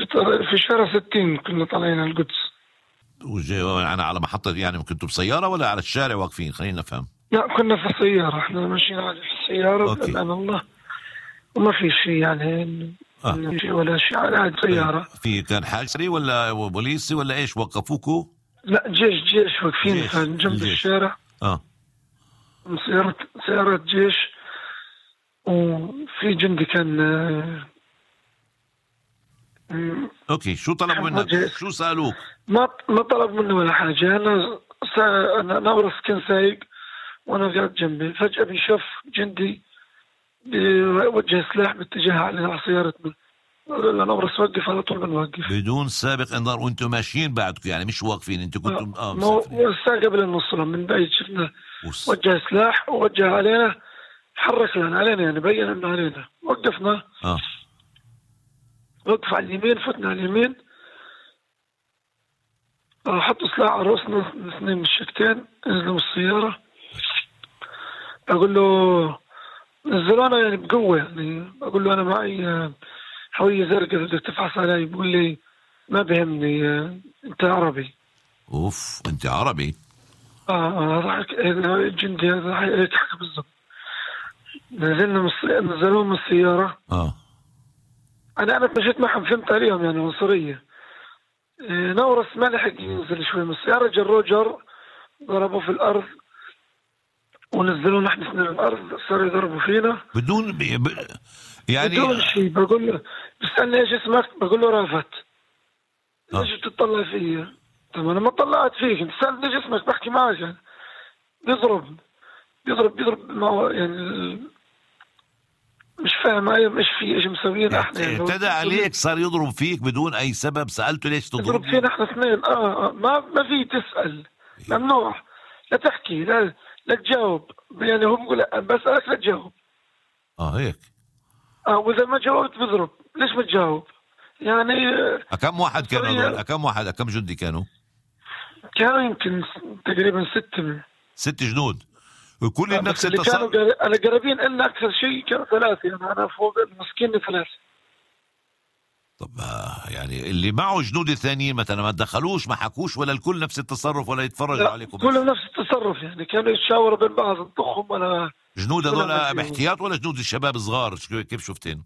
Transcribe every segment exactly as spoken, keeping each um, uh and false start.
في شارع ستين كنا طالعين على القدس. أنا على محطة يعني كنتوا بسيارة ولا على الشارع واقفين؟ خلينا نفهم. لا كنا في السيارة، احنا ماشيين على السيارة بأمان الله، وما في شيء يعني آه. شيء ولا شيء على السيارة. في كان حاجري ولا بوليسي ولا ايش وقفوكوا؟ لا جيش جيش واقفين جنب الجيش. الشارع اه سيارة سيارة جيش، وفي جندي كان م... اوكي. شو طلبوا منك؟ جيش. شو سألوك؟ ما ما طلب مني ولا حاجة. انا سا... انا نورس كان سايق وانا قاعد جنبي، فجأة بيشوف جندي بيوجه سلاح باتجاه على سيارتنا. نورس وقف على طول بنوقف بدون سابق انذار وانتم ماشيين بعدكم يعني مش واقفين انتم كنتم اه مسافرين قبل النص من بعيد شفنا وص... وجه سلاح ووجه علينا، حرك لنا علينا يعني بين انه علينا. وقفنا اه وقف على اليمين، فتنا على اليمين، اه حطوا سلاح على رؤوسنا الاثنين من الشكتين، نزلوا من السيارة. اقول له نزلونا يعني بقوة، يعني اقول له انا معي هوية زرقاء بدك تفحص علي. بقول لي ما بهمني انت عربي. اوف انت عربي؟ اه اه ضحك الجندي هذا هيك حكى بالضبط. نزلنا من نزلوه من السيارة. اه انا انا مشيت معهم، فهمت عليهم يعني عنصرية. إيه نورس ما لحق ينزل شوي من السيارة، جروه جر ضربوا في الارض ونزلوا نحن اثنين الارض، صاروا يضربوا فينا بدون ب... ب... يعني بدون شيء. بقول له بسألني ايش اسمك؟ بقول له رافت. آه. ليش بتطلع فيا؟ طب انا ما طلعت فيك، انت سألني ايش اسمك بحكي معك يعني. بيضرب بيضرب بيضرب معه يعني مش فاهم اي مش في ايش مسويين احنا يعني. اعتدى عليك، صار يضرب فيك بدون اي سبب، سألته ليش تضرب؟ يضرب فينا احنا اثنين. اه, آه ما ما في تسأل، ممنوع، لا تحكي، لا لا تجاوب يعني. هو بيقول بسألك لا تجاوب. اه هيك اه واذا ما جاوبت بضرب. ليش ما تجاوب يعني؟ كم واحد كانوا هذول؟ كم واحد كم جندي كانوا؟ كانوا يمكن تقريبا ستة ست جنود وكل آه نفس التصرف. كانوا على قريبين إلا أكثر شيء كانوا ثلاثة يعني. أنا فوق المسكين ثلاثة. طب يعني اللي معه جنود الثانيين مثلا ما تدخلوش ما حكوش ولا الكل نفس التصرف ولا يتفرجوا عليكم؟ كلهم نفس التصرف يعني، كانوا يتشاوروا بين بعض نطخهم. ولا جنود هذول باحتياط ولا جنود الشباب صغار؟ كيف شفتين؟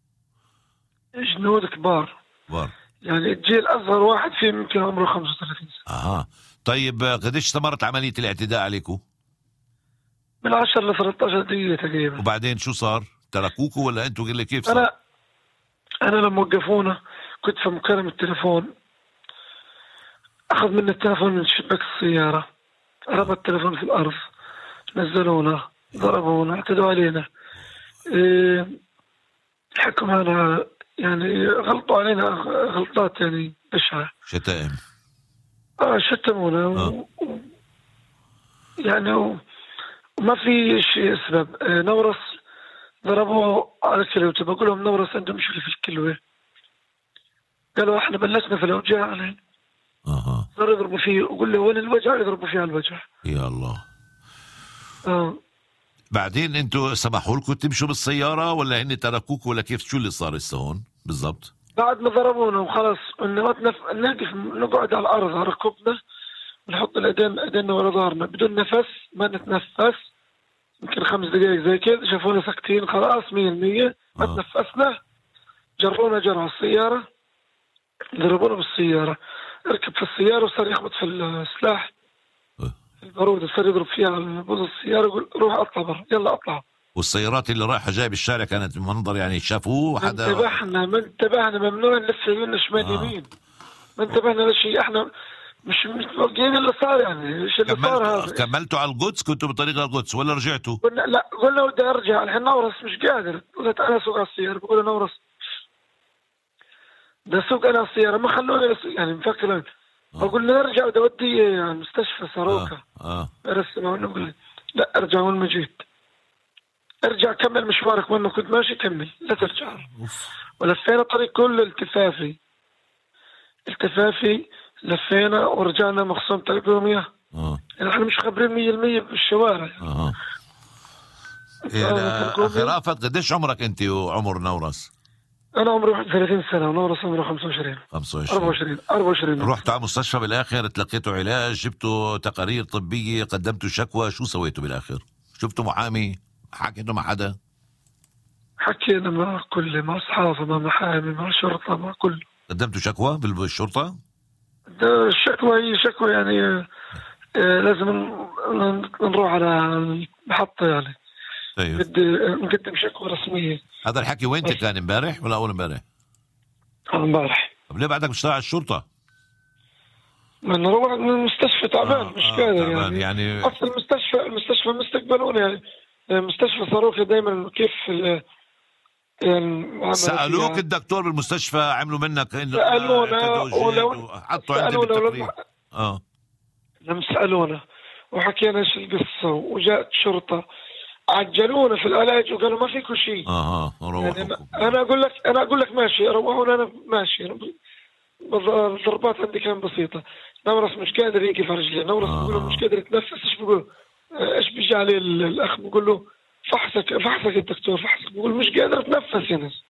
جنود كبار كبار يعني. الجيل أصغر واحد فيهم يمكن عمره خمسة وثلاثين سنة. اها طيب قديش استمرت عملية الاعتداء عليكم؟ من عشر ل ثلاثة عشر دقيقة تقريبا. وبعدين شو صار؟ تركوكوا ولا انتوا قلت كيف صار؟ أنا أنا لما وقفونا كنت في مكالمة التليفون، أخذ مني التليفون من شباك السيارة، رمى التليفون في الأرض، نزلونا ضربونا اعتدوا علينا. إيه حكم أنا يعني غلطوا علينا غلطات يعني بشعة. شتائم اه شتمونا آه. و... يعني و... وما في شيء اسباب. آه نورس ضربوه على كلوته. بقول لهم نورس عندهم مشكلة في الكلوة، قالوا احنا بلشنا في الأوجاع عليه. اها صاروا يضربوا فيه وقول له وين الوجع، يضربوا فيه على الوجع. يا الله. اه بعدين انتوا سمحوا لكم تمشوا بالسيارة ولا هن تركوكوا ولا كيف؟ شو اللي صار هسه هون بالضبط؟ بعد ما ضربونا وخلص انه نف... نقف نقعد على الارض على ركبنا، نحط الايدين ايدينا ورا ظهرنا بدون نفس، ما نتنفس يمكن خمس دقائق زي كذا. شافونا ساكتين خلاص مية بالمية ما آه. تنفسنا. جرونا جرى على السيارة، ضربونا بالسيارة. ركب في السيارة وصار يخبط في السلاح آه. البارود، صار يضرب فيها على بوز السيارة يقول روح اطلع برا يلا اطلع. والسيارات اللي رايحة جاي بالشارع كانت منظر يعني شافوه حدا؟ ما انتبهنا ما انتبهنا ممنوع نلف يمين شمال آه. يمين. ما انتبهنا لشيء، احنا مش متوقعين اللي صار يعني. ايش اللي صار هذا؟ كملتوا على القدس؟ كنتوا بطريق القدس ولا رجعتوا؟ قلنا لا، قلنا بدي ارجع الحين. نورس مش قادر، قلت انا اسوق على السيارة. بقول له نورس بدي اسوق انا على السيارة، ما خلوني يعني مفكر. بقول له نرجع بدي اوديه يعني مستشفى ساروكا. اه ارسل له لا ارجع وين ما جيت، ارجع كمل مشوارك وين ما كنت ماشي كمل، لا ترجع. ولفينا طريق كله التفافي التفافي لفينا ورجعنا مخصوم طريق رومية. اه يعني احنا مش خبرين مية بالمية بالشوارع. اه إيه اخي رافت قديش عمرك انت وعمر نورس؟ انا عمري واحد وثلاثين سنه ونورس عمره خمسة وعشرين خمسة أربعة وعشرين. وعشرين أربعة وعشرين. رحت على مستشفى بالاخر، تلقيتوا علاج، جبتوا تقارير طبيه، قدمتوا شكوى، شو سويتوا بالاخر؟ شفتوا محامي؟ حكيتوا مع حدا؟ حكينا مع كل، مع اصحابه، مع محامي، مع شرطه، مع كل. قدمتوا شكوى بالشرطه؟ ده الشكوى هي شكوى يعني آه، لازم ن- نروح على المحطه يعني. طيب بدي نقدم شكوى رسميه. هذا الحكي وين بس كان، امبارح ولا اول امبارح؟ على امبارح طب ليه بعدك بتشتغل على الشرطه؟ من روح من المستشفى تعبان، اه مش اه قادر تعبان يعني. يعني. اصلا المستشفى المستشفى مستقبلوني يعني. مستشفى صاروخي دائما كيف ال- المعامله سألوك فيها. الدكتور بالمستشفى، عملوا منك انه آه، سألونا تدوجيت ولو وحطوا عندي سألونا ولو بالتقرير؟ اه لم سألونا وحكينا ايش القصة، وجاءت شرطة عجلونا في العلاج وقالوا ما فيكم شيء. اه اه يعني روحوا. انا اقول لك انا اقول لك ماشي، روحونا انا ماشي. أنا ب- الضربات عندي كانت بسيطة. نورس مش قادر يقف على رجليه، نورس بقول له مش اه قادر يتنفس. ايش بقول؟ ايش بيجي عليه ال- الاخ بقول له فحصك فحصك الدكتور فحصك، بقول مش قادر اتنفس يا ناس.